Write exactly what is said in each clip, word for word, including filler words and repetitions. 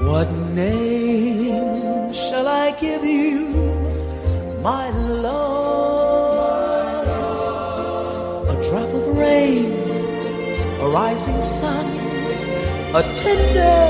What name shall I give you, my love? A drop of rain, a rising sun, a tender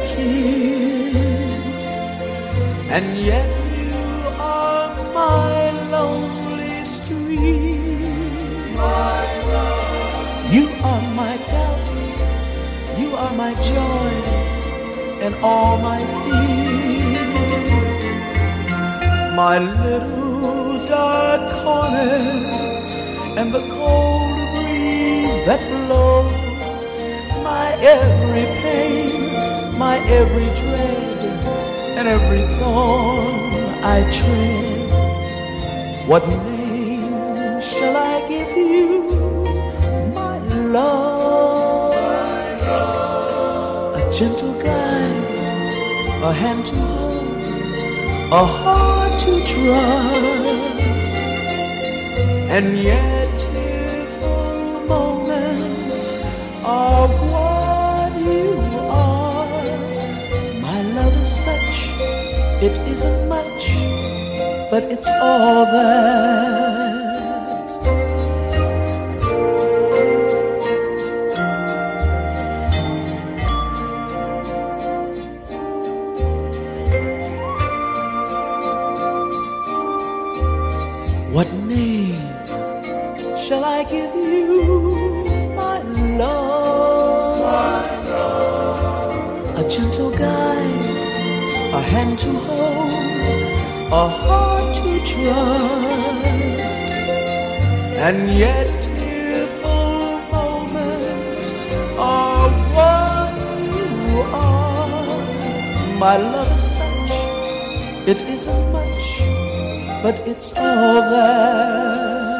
kiss, and yet you are my lonely stream. My love. You are my doubts, you are my joys, and all my fears. My little dark corners and the cold breeze that blows, my every pain, my every dread, and every thorn I tread. What name shall I give you, my love? My love. A gentle guide, a hand to hold, a heart to trust, and yet tearful moments are what you are. My love is such, it isn't much, but it's all that. What name shall I give you, my love? My love. A gentle guide, a hand to hold, a heart to trust, and yet tearful moments are what you are. My love is such, it isn't much, but it's all that.